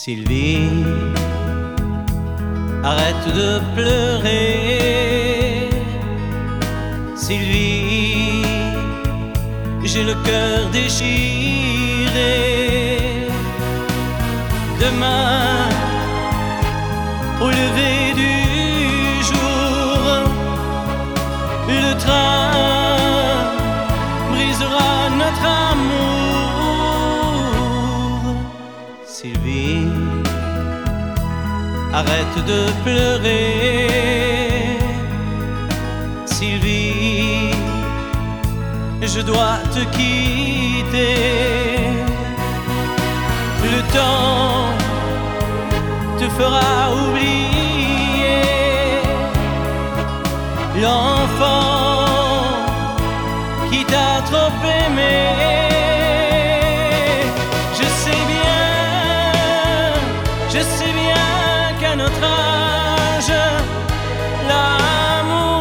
Sylvie, arrête de pleurer. Sylvie, j'ai le cœur déchiré. Demain, au lever du jour, le train brisera notre amour. Sylvie, arrête de pleurer. Sylvie, je dois te quitter. Le temps te fera oublier l'enfant qui t'a trop aimé. Je sais bien qu'à notre âge, l'amour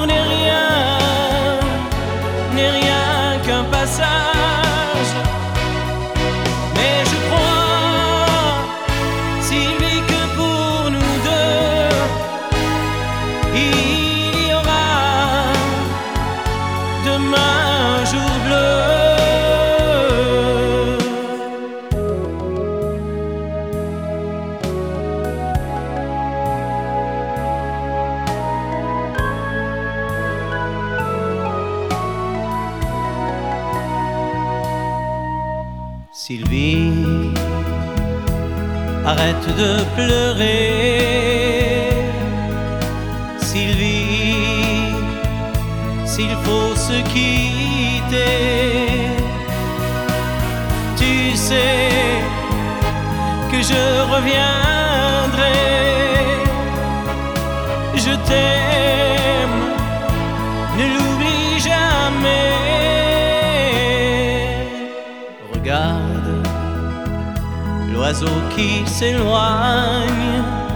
n'est rien qu'un passage. Mais je crois, Sylvie, que pour nous deux, il y aura demain un jour bleu. Sylvie, arrête de pleurer. Sylvie, s'il faut se quitter, tu sais que je reviendrai. Je t'aime, ne l'oublie jamais. Regarde l'oiseau qui s'éloigne.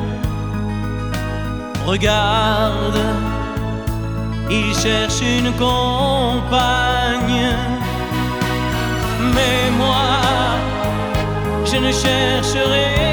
Regarde, il cherche une compagne. Mais moi, je ne chercherai